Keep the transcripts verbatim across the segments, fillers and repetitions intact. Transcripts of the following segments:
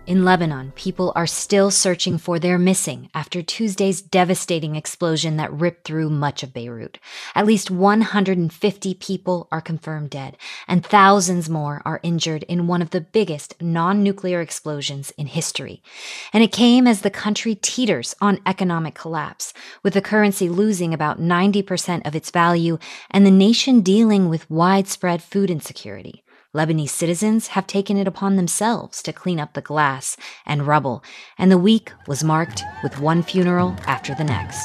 In Lebanon, people are still searching for their missing after Tuesday's devastating explosion that ripped through much of Beirut. At least one hundred fifty people are confirmed dead, and thousands more are injured in one of the biggest non-nuclear explosions in history. And it came as the country teeters on economic collapse, with the currency losing about ninety percent of its value and the nation dealing with widespread food insecurity. Lebanese citizens have taken it upon themselves to clean up the glass and rubble, and the week was marked with one funeral after the next.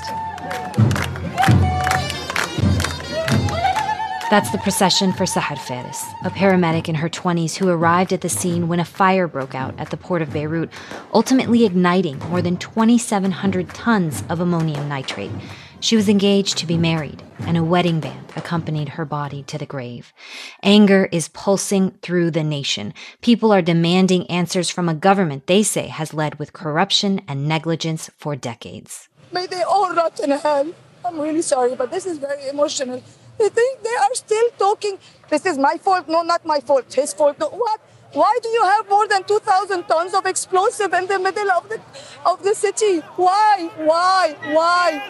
That's the procession for Sahar Faris, a paramedic in her twenties who arrived at the scene when a fire broke out at the port of Beirut, ultimately igniting more than twenty-seven hundred tons of ammonium nitrate. She was engaged to be married, and a wedding band accompanied her body to the grave. Anger is pulsing through the nation. People are demanding answers from a government they say has led with corruption and negligence for decades. May they all rot in hell. I'm really sorry, but this is very emotional. They think they are still talking. This is my fault. No, not my fault. His fault. No, what? Why do you have more than two thousand tons of explosive in the middle of the, of the city? Why? Why? Why?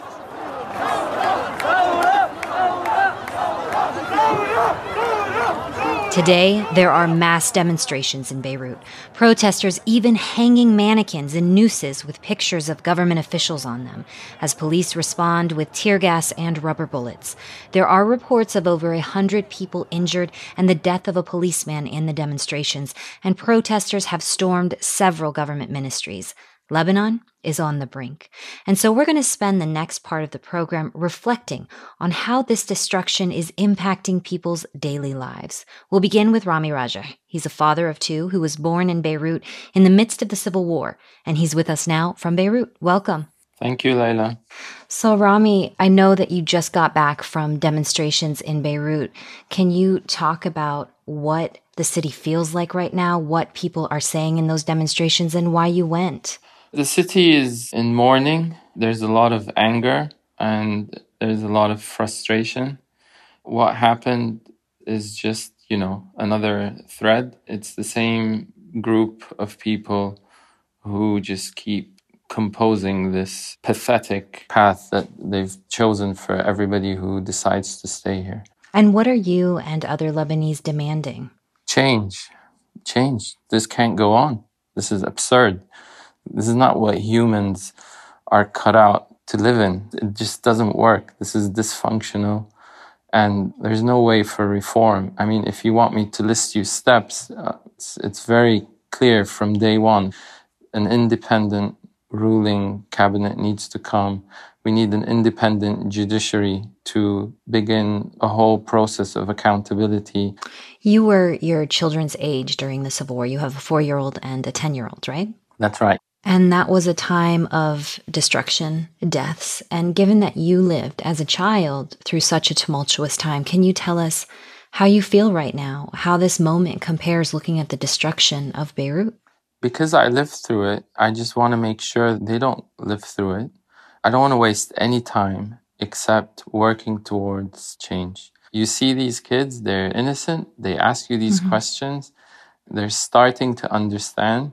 Today, there are mass demonstrations in Beirut, protesters even hanging mannequins and nooses with pictures of government officials on them, as police respond with tear gas and rubber bullets. There are reports of over a hundred people injured and the death of a policeman in the demonstrations, and protesters have stormed several government ministries. Lebanon is on the brink. And so we're going to spend the next part of the program reflecting on how this destruction is impacting people's daily lives. We'll begin with Rami Raja. He's a father of two who was born in Beirut in the midst of the civil war, and he's with us now from Beirut. Welcome. Thank you, Layla. So, Rami, I know that you just got back from demonstrations in Beirut. Can you talk about what the city feels like right now, what people are saying in those demonstrations, and why you went? The city is in mourning. There's a lot of anger and there's a lot of frustration. What happened is just, you know, another thread. It's the same group of people who just keep composing this pathetic path that they've chosen for everybody who decides to stay here. And what are you and other Lebanese demanding? Change. Change. This can't go on. This is absurd. This is not what humans are cut out to live in. It just doesn't work. This is dysfunctional, and there's no way for reform. I mean, if you want me to list you steps, uh, it's, it's very clear from day one. An independent ruling cabinet needs to come. We need an independent judiciary to begin a whole process of accountability. You were your children's age during the Civil War. You have a four-year-old and a ten-year-old, right? That's right. And that was a time of destruction, deaths. And given that you lived as a child through such a tumultuous time, can you tell us how you feel right now, how this moment compares looking at the destruction of Beirut? Because I lived through it, I just want to make sure they don't live through it. I don't want to waste any time except working towards change. You see these kids, they're innocent. They ask you these mm-hmm. questions. They're starting to understand,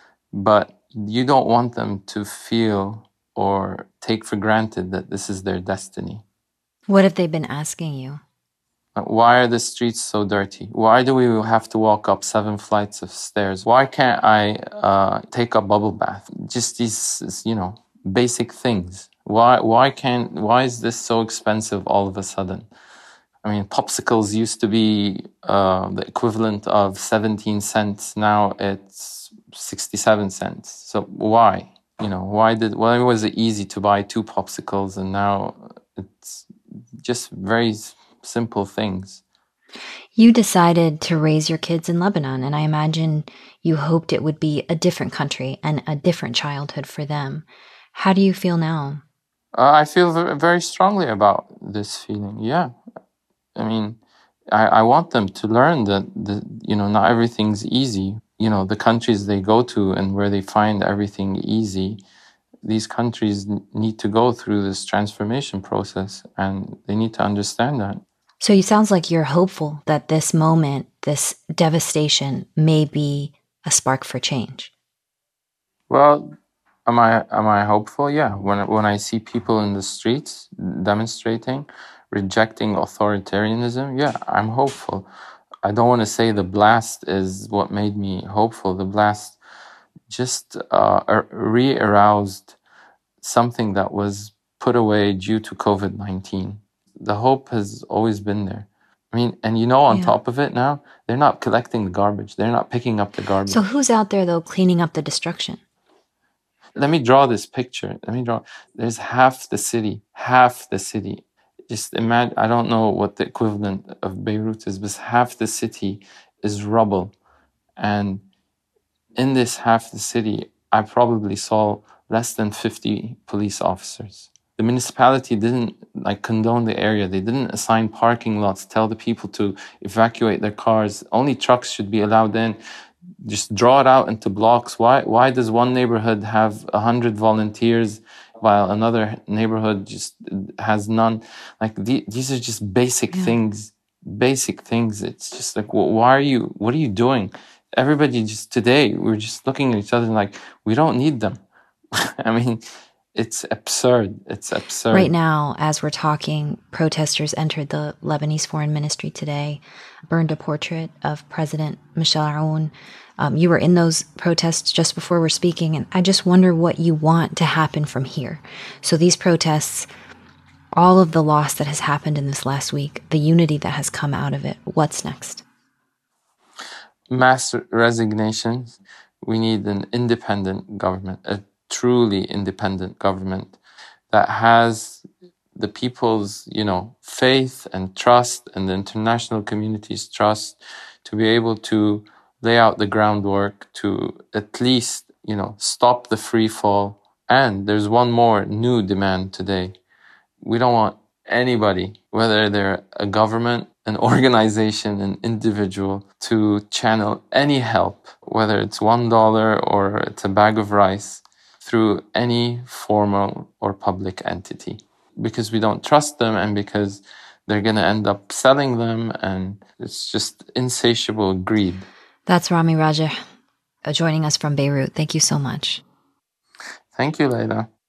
but you don't want them to feel or take for granted that this is their destiny. What have they been asking you? Why are the streets so dirty? Why do we have to walk up seven flights of stairs? Why can't I uh, take a bubble bath? Just these, you know, basic things. Why, why can't, why is this so expensive all of a sudden? I mean, popsicles used to be uh, the equivalent of seventeen cents. Now it's sixty-seven cents. So why? You know, why did, why was it easy to buy two popsicles and now it's just very simple things. You decided to raise your kids in Lebanon, and I imagine you hoped it would be a different country and a different childhood for them. How do you feel now? Uh, I feel very strongly about this feeling, yeah. I mean, I, I want them to learn that, the, you know, not everything's easy. You know, the countries they go to and where they find everything easy, these countries need to go through this transformation process, and they need to understand that. So it sounds like you're hopeful that this moment, this devastation, may be a spark for change. Well, am I am I hopeful? Yeah. When when I see people in the streets demonstrating, rejecting authoritarianism, yeah, I'm hopeful. I don't want to say the blast is what made me hopeful. The blast just uh, re-aroused something that was put away due to COVID nineteen. The hope has always been there. I mean, and you know, on Yeah. top of it now, they're not collecting the garbage. They're not picking up the garbage. So who's out there, though, cleaning up the destruction? Let me draw this picture. Let me draw. There's half the city, half the city. Just imagine, I don't know what the equivalent of Beirut is, but half the city is rubble. And in this half the city, I probably saw less than fifty police officers. The municipality didn't like condone the area. They didn't assign parking lots, tell the people to evacuate their cars. Only trucks should be allowed in. Just draw it out into blocks. Why why does one neighborhood have a hundred volunteers while another neighborhood just has none? Like the, these are just basic Yeah. things, basic things. It's just like, well, why are you, what are you doing? Everybody just today, we're just looking at each other like, we don't need them. I mean, it's absurd. It's absurd. Right now, as we're talking, protesters entered the Lebanese Foreign Ministry today, burned a portrait of President Michel Aoun. Um, you were in those protests just before we're speaking, and I just wonder what you want to happen from here. So these protests, all of the loss that has happened in this last week, the unity that has come out of it, what's next? Mass resignation. We need an independent government, a truly independent government that has the people's, you know, faith and trust and the international community's trust to be able to lay out the groundwork to at least, you know, stop the free fall. And there's one more new demand today. We don't want anybody, whether they're a government, an organization, an individual, to channel any help, whether it's one dollar or it's a bag of rice, through any formal or public entity. Because we don't trust them and because they're going to end up selling them, and it's just insatiable greed. That's Rami Rajeh joining us from Beirut. Thank you so much. Thank you, Leila.